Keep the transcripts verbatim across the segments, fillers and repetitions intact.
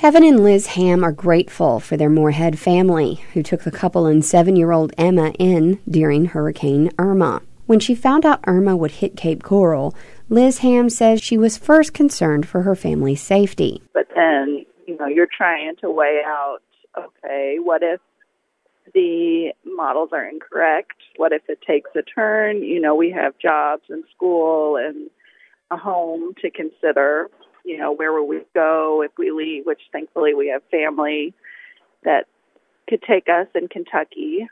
Kevin and Liz Ham are grateful for their Moorhead family, who took the couple and seven-year-old Emma in during Hurricane Irma. When she found out Irma would hit Cape Coral, Liz Ham says she was first concerned for her family's safety. But then, you know, you're trying to weigh out, okay, what if the models are incorrect? What if it takes a turn? You know, we have jobs and school and a home to consider. You know, where will we go if we leave, which thankfully we have family that could take us in Kentucky.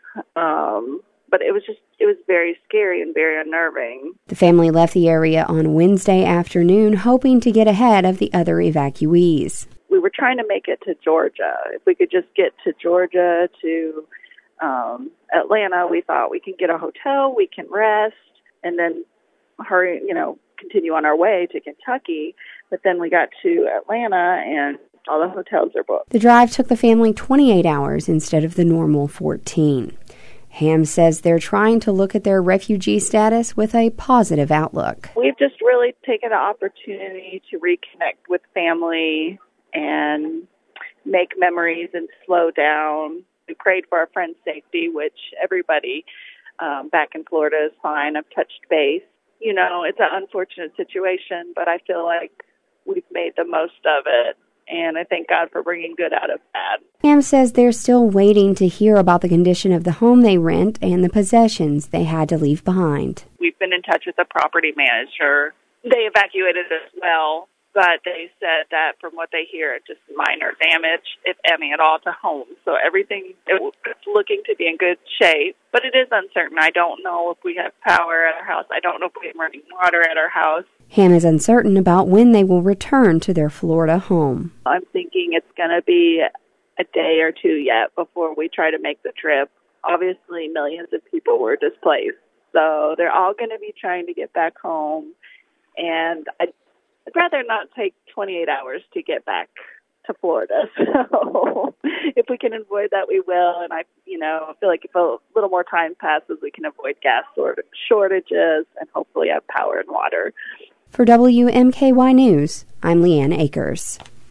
Um, but it was just, it was very scary and very unnerving. The family left the area on Wednesday afternoon, hoping to get ahead of the other evacuees. We were trying to make it to Georgia. If we could just get to Georgia, to um, Atlanta, we thought we can get a hotel, we can rest, and then hurry, you know, continue on our way to Kentucky. But then we got to Atlanta and all the hotels are booked. The drive took the family twenty-eight hours instead of the normal fourteen. Ham says they're trying to look at their refugee status with a positive outlook. We've just really taken the opportunity to reconnect with family and make memories and slow down. We prayed for our friends' safety, which everybody um, back in Florida is fine. I've touched base. You know, it's an unfortunate situation, but I feel like we've made the most of it, and I thank God for bringing good out of bad. Ham says they're still waiting to hear about the condition of the home they rent and the possessions they had to leave behind. We've been in touch with the property manager. They evacuated as well, but they said that from what they hear, it's just minor damage, if any at all, to homes. So everything is looking to be in good shape, but it is uncertain. I don't know if we have power at our house. I don't know if we have running water at our house. Ham is uncertain about when they will return to their Florida home. I'm thinking it's going to be a day or two yet before we try to make the trip. Obviously, millions of people were displaced, so they're all going to be trying to get back home, and I I'd rather not take twenty-eight hours to get back to Florida. So if we can avoid that, we will. And I, you know, I feel like if a little more time passes, we can avoid gas shortages and hopefully have power and water. For W M K Y News, I'm Leanne Akers.